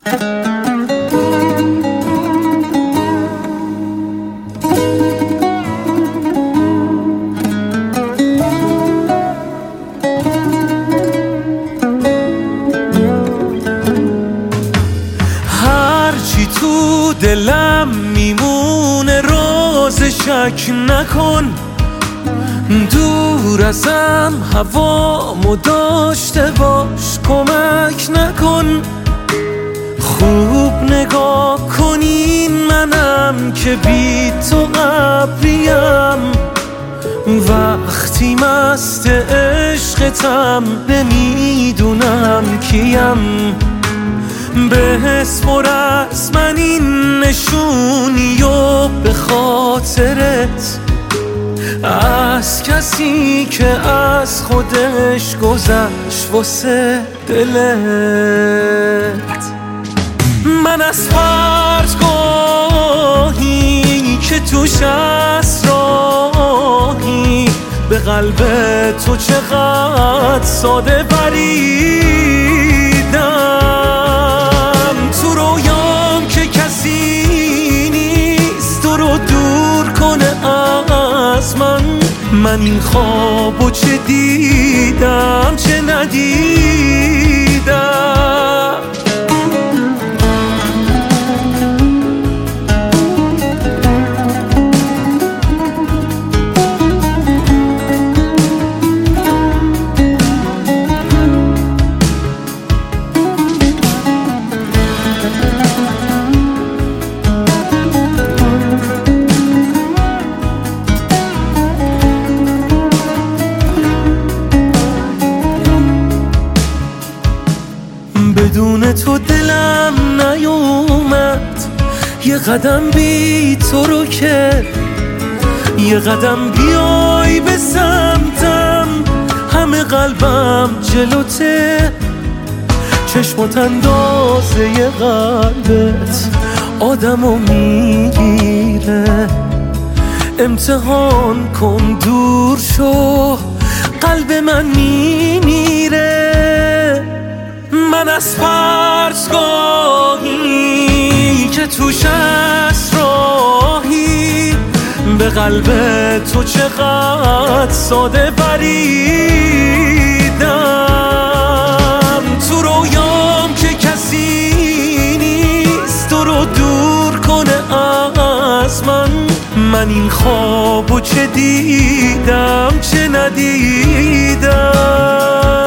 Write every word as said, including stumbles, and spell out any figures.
هرچی تو دلم میمونه راز شک نکن، دور ازم هوامو داشته باش کمک نکن. خوب نگاه کنین منم که بی تو ابریم، وقتی مست عشقتم نمیدونم کیم. بسپر من این نشونی و به خاطرت از کسی که از خودش گذشت واسه دلت. من از فرزگاهی که توش اسراحی به قلب تو چقدر ساده بریدم. تو رویام که کسی نیست تو رو دور کنه از من، من این خوابو چه دیدم چه ندیدم. بدون تو دلم نیومد یه قدم بی تو رو که، یه قدم بیای به سمتم همه قلبم جلوته. چشمات اندازه ی قلبت آدمو میگیره، امتحان کن دور شو قلب من میمیره. من از فرزگاهی که توش اسراحی به قلب تو چقدر ساده بریدم. تو رویام که کسی نیست تو رو دور کنه از من، من این خوابو چه دیدم چه ندیدم.